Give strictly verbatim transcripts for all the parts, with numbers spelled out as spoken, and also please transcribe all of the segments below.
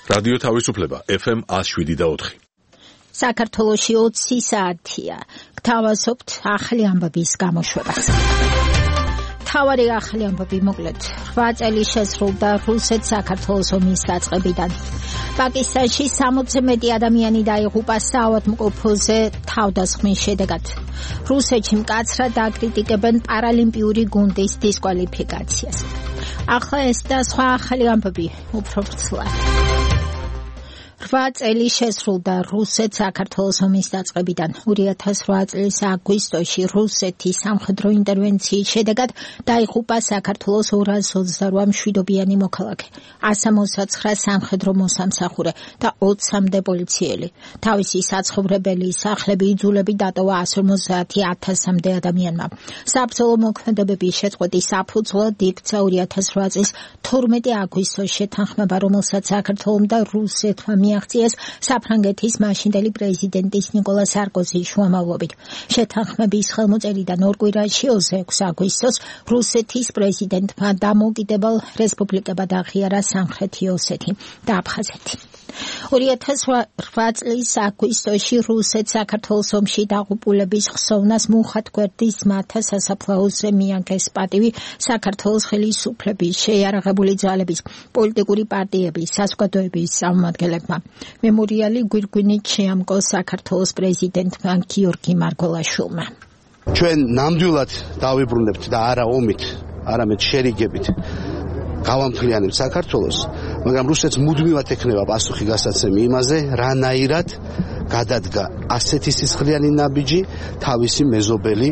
რადიო თავისუფლება ეფ ემ one oh seven და four. საქართველოში ოცი საათია. გთავაზობთ ახალი ამბების გამოშვებას. თავარი ახალი ამბები მოკლედ. რვა წელი შესრულდა რუსეთ-საქართველოს ომის დაწყებიდან. პაკისტანში სამოცზე მეტი ადამიანი დაიღუპა საავადმყოფოზე თავდასხმის შედეგად. რუსეთში მკაცრად აკრიტიკებენ პარალიმპიური გუნდის დისკვალიფიკაციას. ახლა ეს და სხვა ახალი ამბები უფრო ვრცლად. რვა წელი შესრულდა რუსეთ-საქართველოს ომის დაწყებიდან. ორი ათას რვა წლის აგვისტოში რუსეთის სამხედრო ინტერვენციის შედეგად დაიღუპა საქართველოს ორას ოცდარვა მშვიდობიანი მოქალაქე, ასა მოსაცხრა სამხედრო მოსამსახურე და ოცამდე პოლიციელი. თავისი საცხოვრებელი სახლები იძულები დატოვა one hundred fifty ათასამდე ადამიანმა. საბრძოლო მოქმედებების შეწყვეტის საფუძვლად იქცა ორი ათას რვა წლის თორმეტი აგვისტოს შეთანხმება, რომელსაც საქართველომ და რუსეთმა მიაღწიეს საფრანგეთის მაშინდელი პრეზიდენტის ნიკოლა სარკოზის შუამავლობით. შეთანხმების ხელმოწერიდან ორ კვირაში ოცდაექვსი აგვისტოს რუსეთის პრეზიდენტმა დამოუკიდებელ რესპუბლიკებად აღიარა სამხრეთი ოსეთი და აფხაზეთი. ორი ათას რვა წლის აგვისტოში რუსეთ-საქართველოს ომში დაღუპულების ხსოვნას მუხად გვერდის მათა სასაფლაოზე მიაგეს პატივი საქართველოს ხელისუფლების, შეიარაღებული ძალების, პოლიტიკური პარტიების, საზოგადოების წარმომადგენლებმა. მემორიალი გვირგვინით შეამკო საქართველოს პრეზიდენტმა გიორგი მარგველაშვილმა. ჩვენ ნამდვილად დავიბრუნებთ და არა ომით, არამედ შერიგებით გავამთლიანებთ საქართველოს, მაგრამ რუსეთს მუდმივად ექნება პასუხი გასაცემი იმაზე, რანაირად გადადგა ასეთი სისხლიანი ნაბიჯი თავისი მეზობელი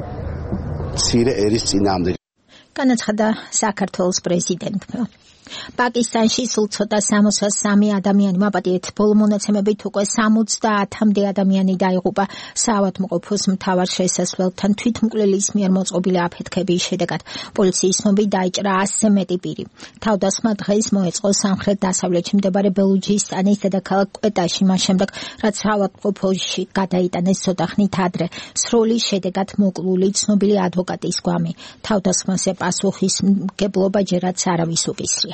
მცირე ერის წინააღმდეგ. განაცხადა საქართველოს პრეზიდენტმა. პაკისტანში სულ ცოტა სამოცდა სამი ადამიანი მაპატიეთ. ბოლო მონაცემებით უკვე სამოცდაათამდე ადამიანი დაიღუპა საავადმყოფოს მთავარ შესასვლელთან თვითმკვლელის მიერ მოწყობილი აფეთქების შედეგად. პოლიციის ცნობით დაიჭრა ასზე მეტი პირი. თავდასხმა დღეს მოეწყო სამხრეთ-დასავლეთში მდებარე ბელუჯისტანის დედაქალაქ კვეტაში, მას შემდეგ რაც საავადმყოფოში გადაიტანეს ცოტა ხნით ადრე. სროლის შედეგად მოკლული ცნობილი ადვოკატის გვამი. თავდასხმაზე პასუხისმგებლობა ჯერაც არავის უკისრია.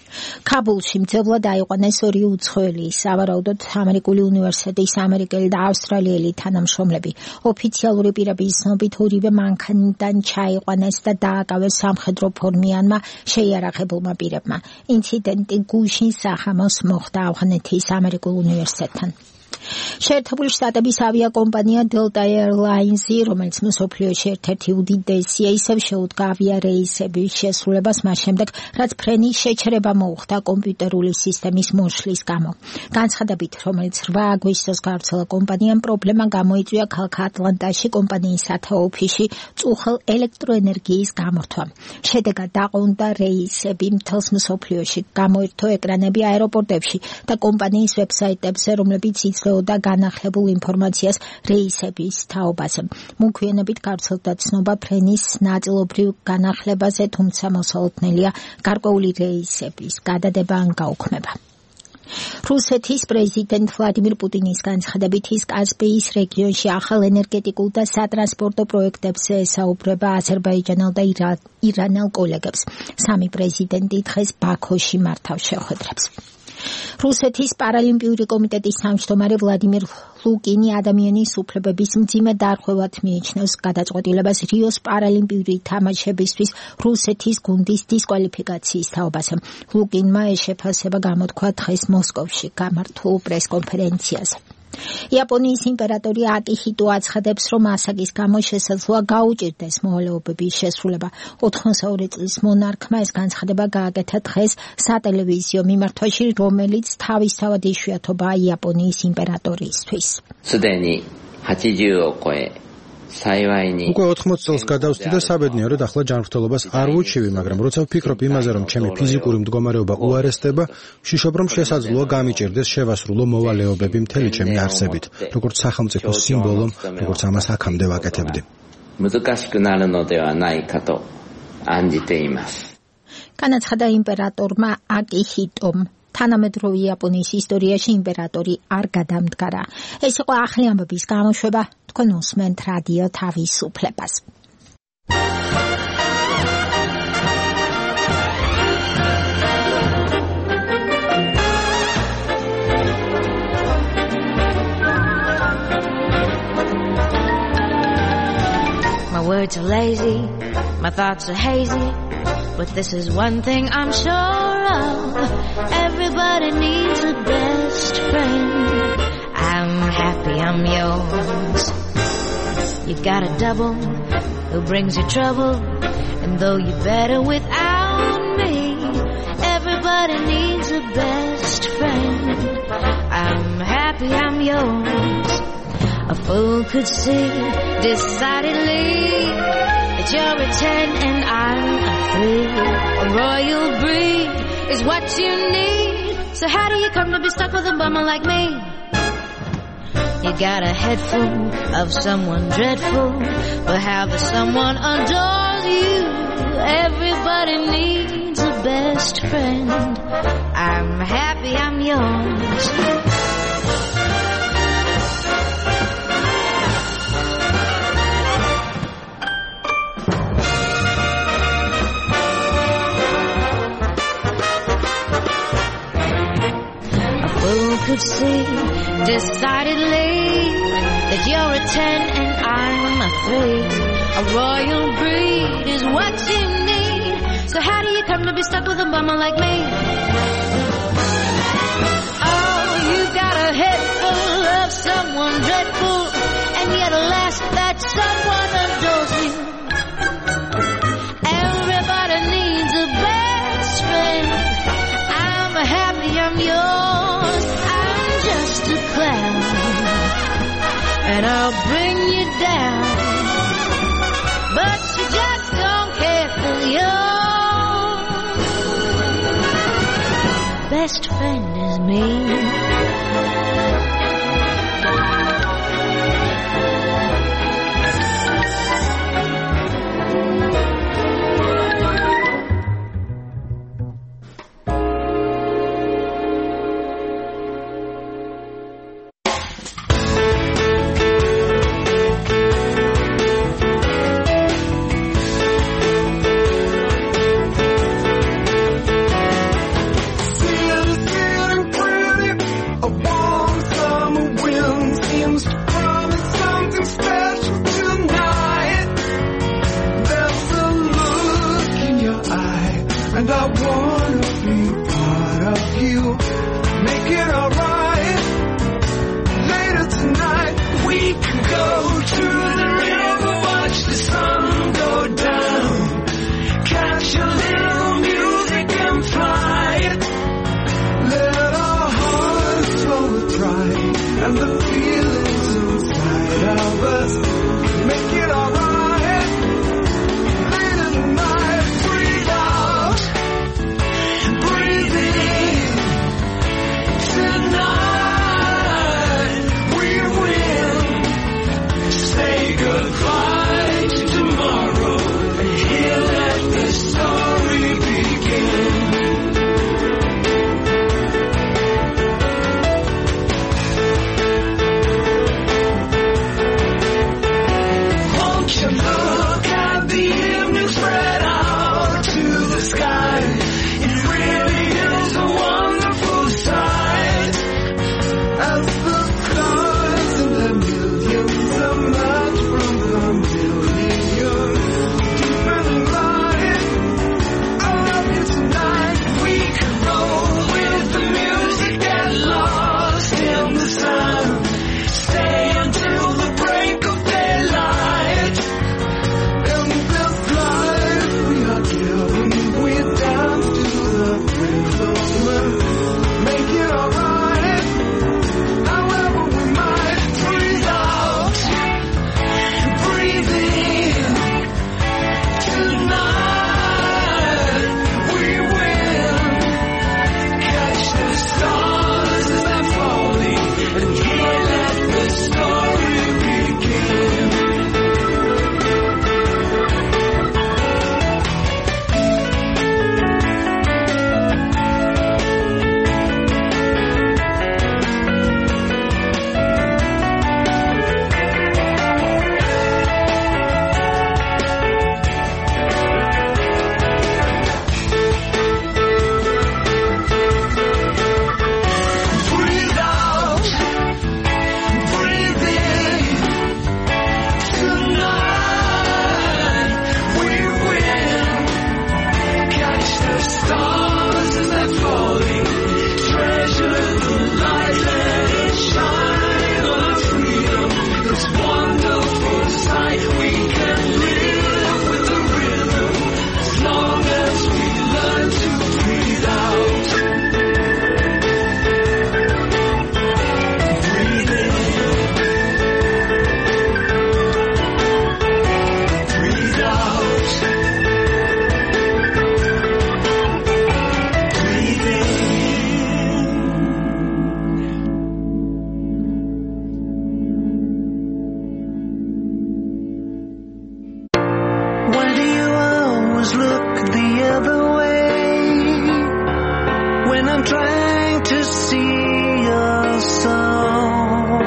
ქაბულში მძევლად აიყვანეს ორი უცხოელი, სავარაუდოდ ამერიკული უნივერსიტეტის ამერიკელი და ავსტრალიელი თანამშრომლები. ოფიციალური პირების ცნობით ორივე მანქანიდან ჩაიყვანეს და დააკავეს სამხედრო ფორმიანმა შეიარაღებულმა პირებმა. ინციდენტი გუშინ სახამოს მოხდა ავღანეთის ამერიკულ უნივერსიტეტთან. შეერთებული შტატების ავიაკომპანია Delta Airlines, რომელიც მსოფლიოში ერთ-ერთი უდიდესია, ისევ შეუდგა ავიარეისების შესრულებას მას შემდეგ, რაც ფრენის შეჩერება მოუხდა კომპიუტერული სისტემის მოშლის გამო. განცხადებით, რომელიც რვა აგვისტოს გავრცელა კომპანიამ, პრობლემა გამოიწვია ქალაქ ატლანტაში კომპანიის სათავო-ოფისში წუხელ ელექტროენერგიის გამორთვამ. შედეგად დაყრდნდა რეისები მთელს მსოფლიოში, გამოირთო ეკრანები აეროპორტებში და კომპანიის ვებსაიტებზე, რომლებიც იძლეოდა განახლებულ ინფორმაციას რეისების თაობაზე. მოგვიანებით გავრცელდა ცნობა ფრენის ნაწილობრივ განახლებაზე, თუმცა მოსალოდნელია გარკვეული რეისების გადადება ან გაუქმება. რუსეთის პრეზიდენტ ვლადიმირ პუტინის განცხადებით, ის კასპიის რეგიონში ახალ ენერგეტიკულ და სატრანსპორტო პროექტებზე ესაუბრება აზერბაიჯანელ და ირანელ კოლეგებს. სამი პრეზიდენტი დღეს ბაქოში მართავს შეხვედრებს. რუსეთის პარალიმპიური კომიტეტის თავმჯდომარე ვლადიმირ ლუკინი ადამიანის უფლებების მძიმე დარღვევად მიიჩნევს გადაწყვეტილებას რიოს პარალიმპიური თამაშებისთვის რუსეთის გუნდის დისკვალიფიკაციის თაობაზე. ლუკინმა ეს შეფასება გამოთქვა დღეს მოსკოვში გამართულ პრესკონფერენციაზე. იაპონიის იმპერატორი აკიჰიტო აცხადებს, რომ ასაკის გამო შესაძლოა გაუჭირდეს მოვალეობების შესრულება. ოთხმოცდაორი წლის მონარქმა ეს განცხადება გააკეთა დღეს სატელევიზიო მიმართვაში, რომელიც თავისთავად იშვიათობაა იაპონიის იმპერატორისთვის. უკვე ოთხმოცი წელს გადავსდი და საბედნიერო და ახლა ჯანმრთელობას არ ვუჩივი, მაგრამ როცა ვფიქრობ იმაზე, რომ ჩემი ფიზიკური მდგომარეობა უარესდება, ვშიშობ, რომ შესაძლოა გამიჭირდეს შევასრულო მოვალეობები მთელი ჩემი არსებით, როგორც სახელმწიფო სიმბოლო, როგორც ამას აქამდე ვაკეთებდი. განაცხადა იმპერატორმა აკიჰიტომ. თანამედროვე იაპონიის ისტორიაში იმპერატორი არ გადამდგარა. ეს იყო ახალი ამბების გამოშვება. თქვენ უსმენთ რადიო თავისუფლებას. My words are lazy, my thoughts are hazy, but this is one thing I'm sure of. Everybody needs a best friend. I'm happy I'm yours. You got a double who brings you trouble, and though you're better without me, everybody needs a best friend. I'm happy I'm yours. A fool could see decidedly that you're a ten and I'm a three. A royal breed is what you need. So how do you come to be stuck with a bummer like me? You got a head full of someone dreadful, but how the someone adores you. Everybody needs a best friend. I'm happy I'm yours. Who could see decidedly that you're a ten and I'm a three? A royal breed is what you need. So how do you come to be stuck with a bummer like me? Oh, you got a head full of someone dreadful, and yet alas, that someone adores you. Everybody needs a best friend. I'm happy I'm yours. Just a clown, and I'll bring you down, but you just don't care for your best friend is me. Why do you always look the other way when I'm trying to see your soul?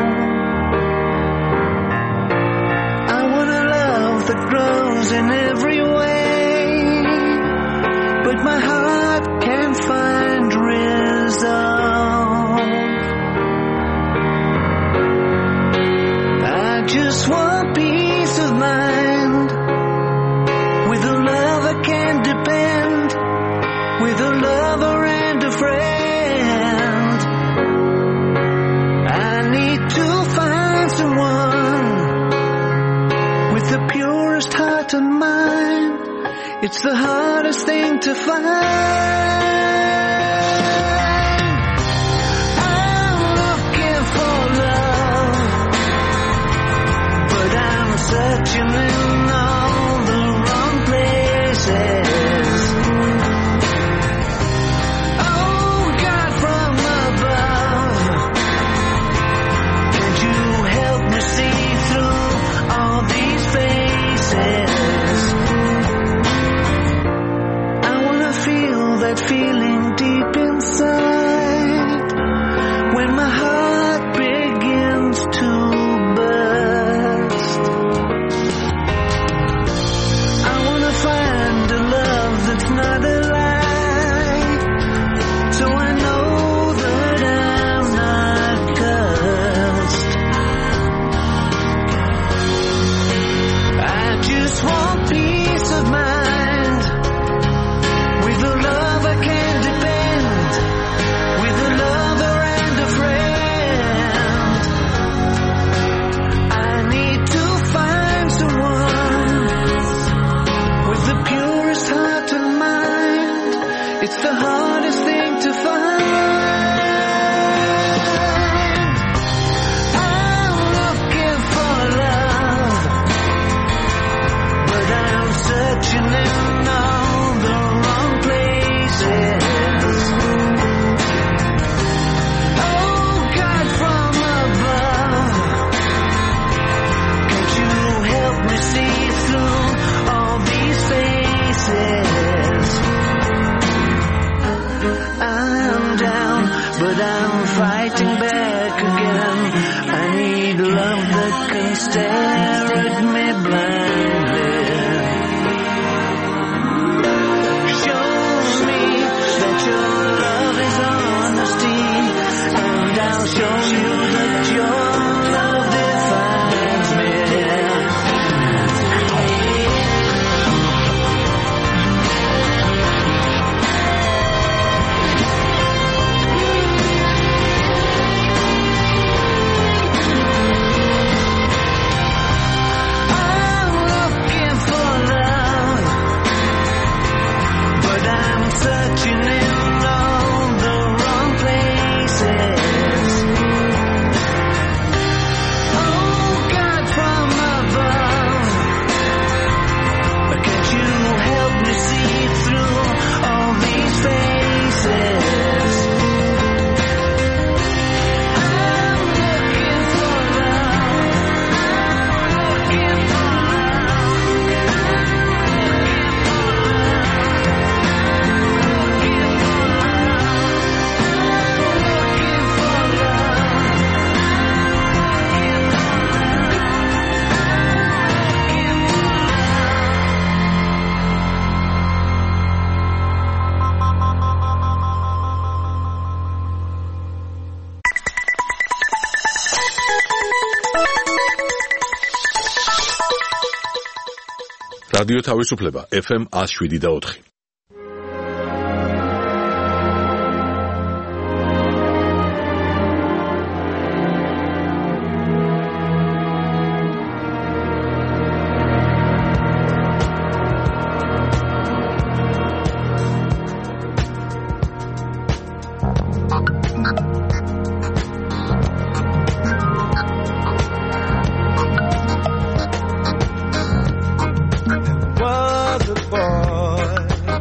I want a love that grows in every way, but my heart can't find resolve. I just want peace of mind, with a lover can depend, with a lover and a friend. I need to find someone with the purest heart and mind. It's the hardest thing to find. I'm looking for love, but I'm searching in all the wrong places. Oh, God from above, can't you help me see through all these faces? I wanna feel that feeling deep inside when my heart begins to burst. I wanna find a love that's not a lie, so I know that I'm not cursed. I just want peace of mind, with a lover can depend, with a lover and a friend. I need to find someone with the purest heart and mind. It's the hardest thing to find. I'm looking for love, but I'm searching in all the wrong places. Oh, God from above, can't you help me see through all these faces? I'm down, but I'm fighting back again. I need love that can stare at me blindly. Show me that your love is honesty, and I'll show you that your love defines me. I'm looking for love, but I'm searching in all the wrong places. Oh, God from above, can't you help me see through all these faces? I'm looking for love, looking for რადიო თავისუფლება ეფ ემ one oh seven და four. Was a boy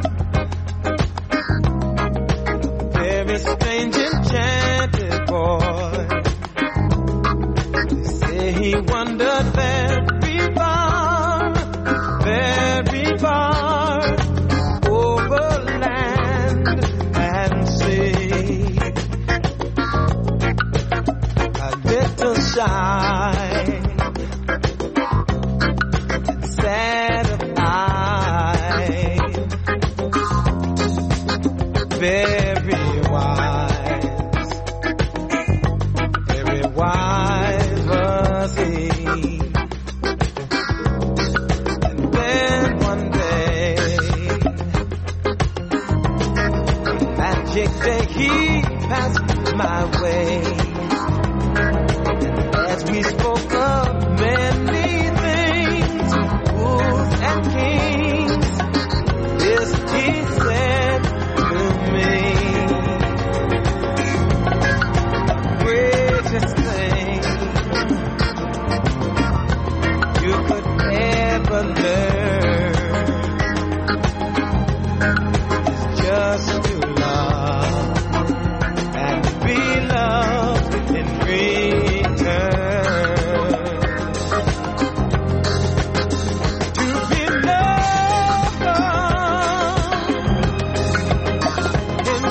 very wise, very wise was he. And then one day, magic day, he passed my way. And as we spoke of many things, fools and kings, this he said to me: greatest thing you could ever learn is just to love and be loved in return. To be loved in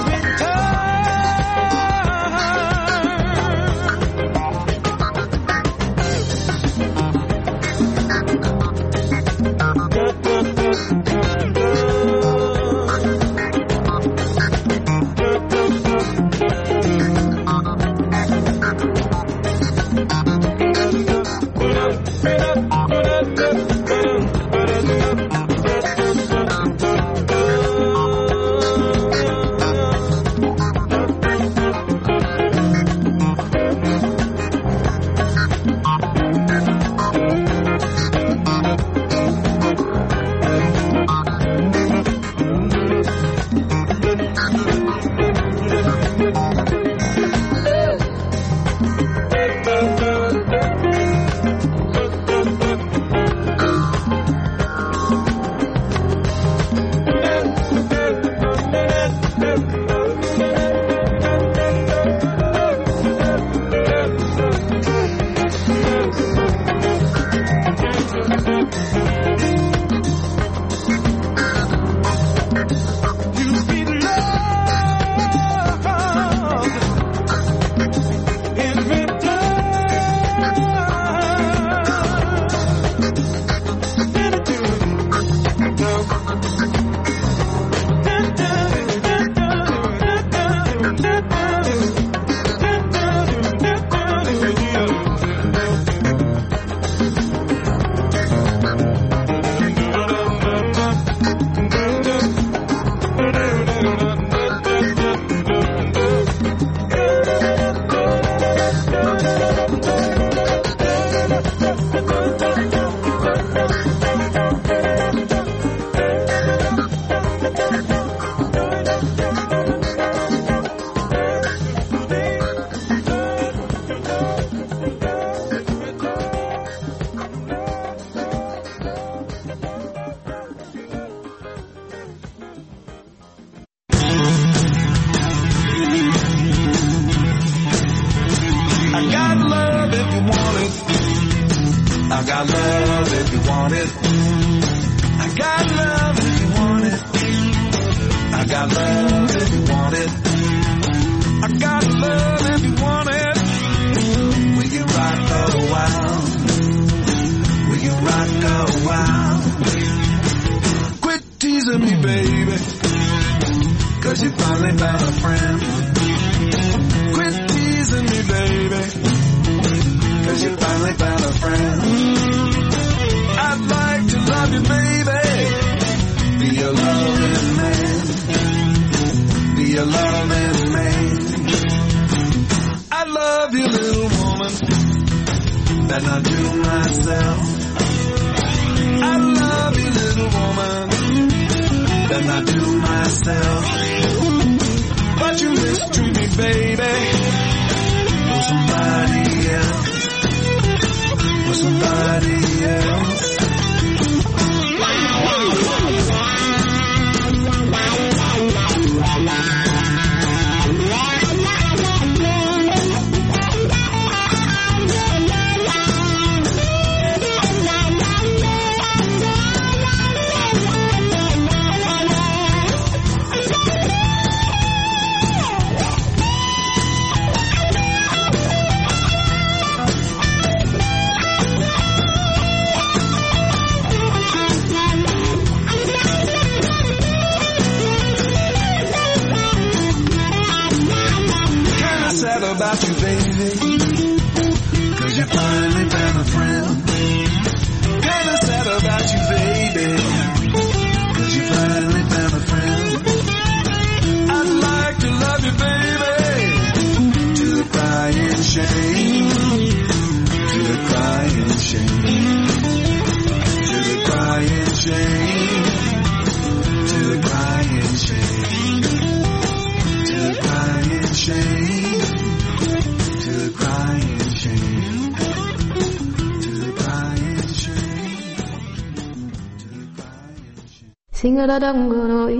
Sing-a-da-dum-go-no-ee.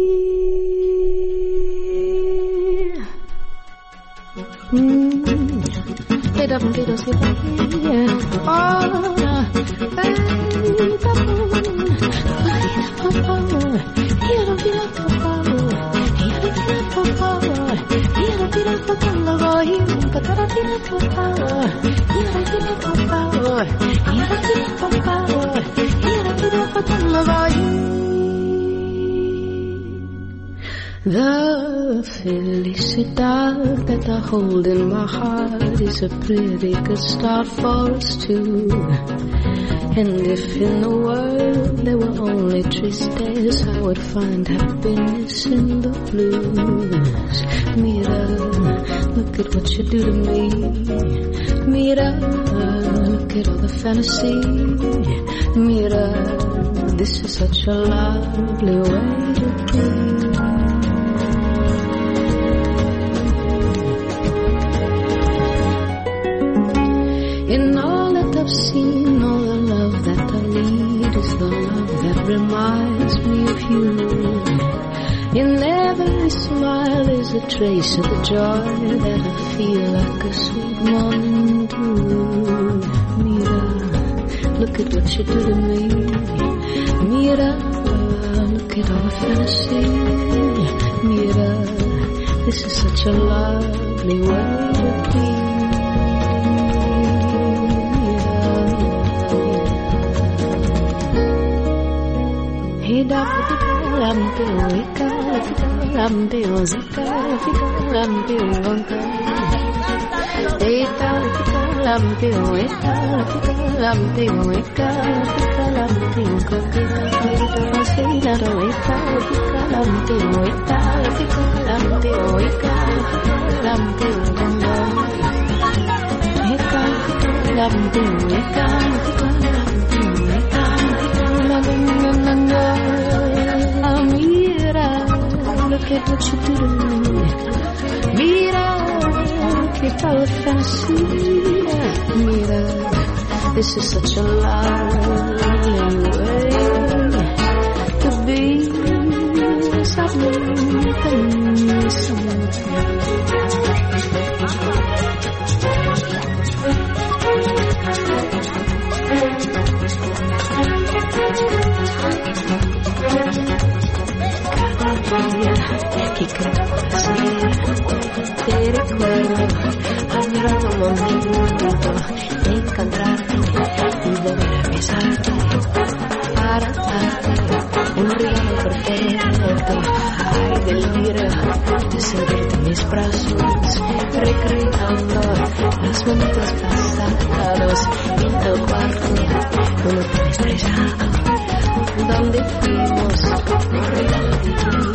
The felicidad that I hold in my heart is a pretty good start for us two. And if in the world there were only tristesse, I would find happiness in the blues. Mira, look at what you do to me. Mira, look at all the fantasy. Mira, this is such a lovely way to be. In all that I've seen, all the love that I need is the love that reminds me of you. In every smile is a trace of the joy that I feel like a sweet morning dew. Mira, look at what you do to me. Mira, look at all the fantasy. Mira, this is such a lovely way to be. Lam teo ika, lam teo zika, lam teo vanka. Eta lam teo ika, lam teo ika, lam teo kaka. Eta sila ro ika, lam teo ika, lam teo ika, lam teo vanka. Ika, lam teo ika, lam teo ika, lam teo. Mira, look at what you do to me. Mira, look at all the fantasy. Mira, this is such a lovely way to be. Something, something. Que te recuerdo, añorando un momento de encontrarte y volver a besarte para darte un regalo perfecto. Ay, delirio de sentirte en mis brazos, recreando los momentos pasados en tu cuarto, un hotel estrellado donde fuimos un regalo divino.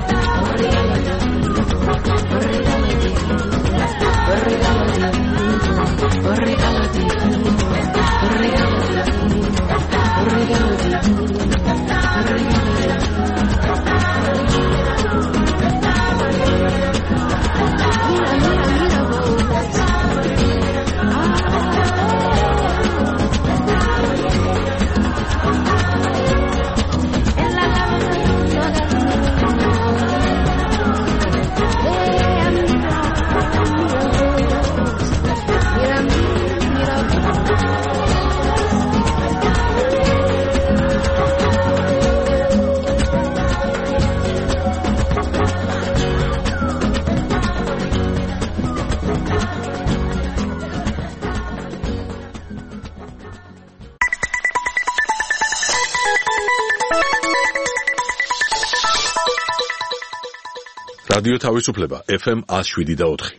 რადიო თავისუფლება ეფ ემ one oh seven და four.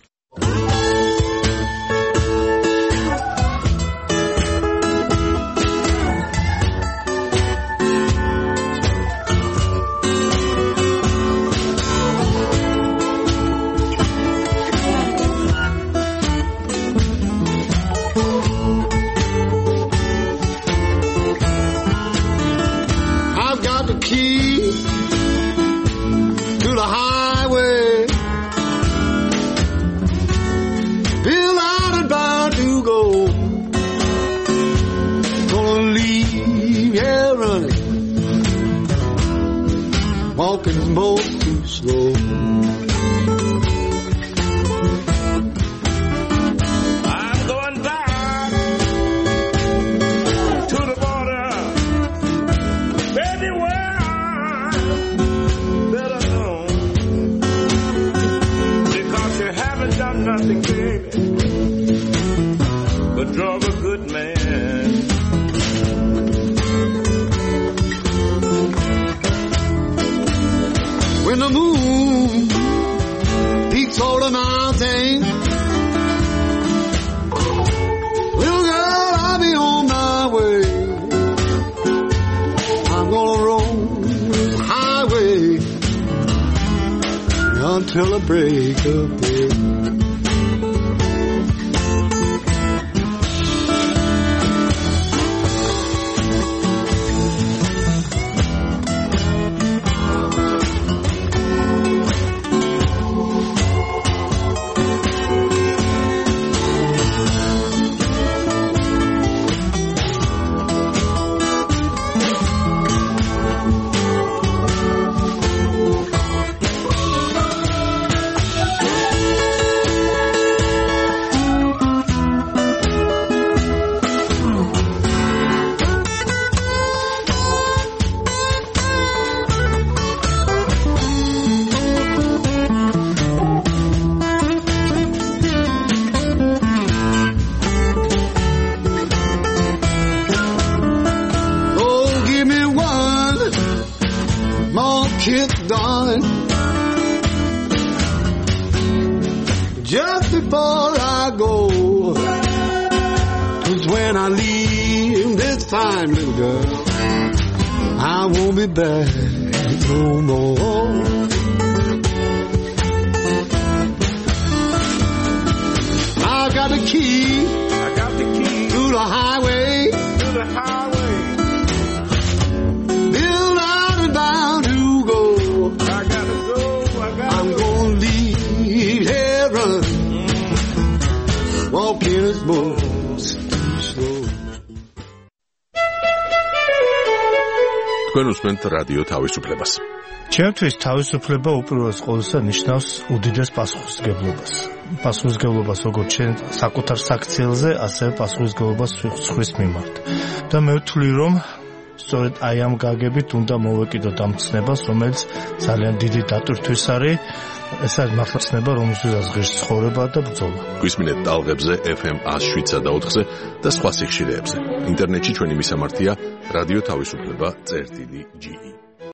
I've got the key to the highway, Bill out and bound to go. Gonna leave here running walking is most too slow. I'm going back to the border, baby, where I'm better known, because you haven't done nothing, baby, but drug a good man. When the moon peaks over the mountain, little girl, I'll be on my way. I'm gonna roll the highway until the break of day. Kiss, darling, just before I go, 'cause when I leave this time, little girl, I won't be back no more. I got the key, I got the key to the highway, to the highway. Bill out and bound to go. I gotta go, I gotta I'm go. gonna leave heaven, walking as most slow. თქვენ უსმენთ რადიო თავისუფლებას. ჩემთვის თავისუფლება უპირველეს ყოვლისა ნიშნავს უდიდეს პასუხისმგებლობას. პასუხისმგებლობას როგორც ჩვენ საკუთარ საქციელზე, ასევე პასუხისმგებლობას სხვის მიმართ. და მე ვთვლი, რომ სწორედ აი ამ გაგებით უნდა მოვეკიდოთ ამ ცნებას, რომელიც ძალიან დიდი დატვირთვის არის. ეს არის მართლა ცნება, რომელსაც ღირს ცხოვრება და ბრძოლა. გვისმინეთ ტალღებზე ეფ ემ one oh seven და ოთხზე და სხვა სიხშირეებზე. ინტერნეტში ჩვენი მისამართია რადიო თავისუფლება წერტილი ჯი ი.